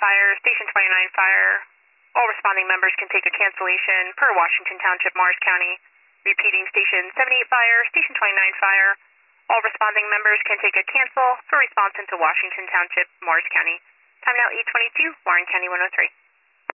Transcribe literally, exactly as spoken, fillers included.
Fire, Station twenty-nine Fire. All responding members can take a cancellation per Washington Township, Morris County. Repeating, Station seventy-eight Fire, Station twenty-nine Fire. All responding members can take a cancel for response into Washington Township, Morris County. Time now eight twenty-two, Warren County one oh three.